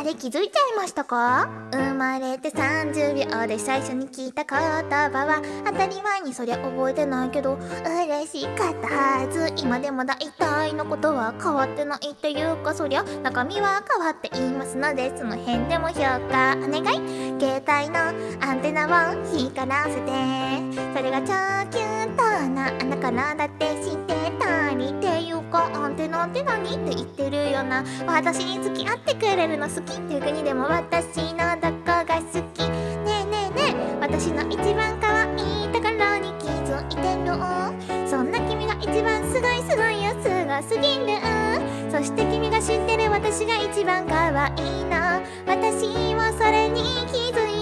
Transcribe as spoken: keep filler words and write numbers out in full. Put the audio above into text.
れ気づいちゃいましたか？生まれてさんじゅうびょうで最初に聞いた言葉は当たり前にそりゃ覚えてないけど嬉しかったはず。今でも大体のことは変わってないっていうか、そりゃ中身は変わっていますので、その辺でも評価お願い。携帯のアンテナを光らせて、それが超キュートなあなからだって知ってたりっていうか、アンテナって何って言ってるよな。私に付き合ってくれるの好きっていう国でも私のどこが好き？ねえねえねえ、私の一番可愛いところに気づいてる？そんな君が一番すごいすごいよ、すごすぎる。そして君が知ってる私が一番可愛いの。私もそれに気づい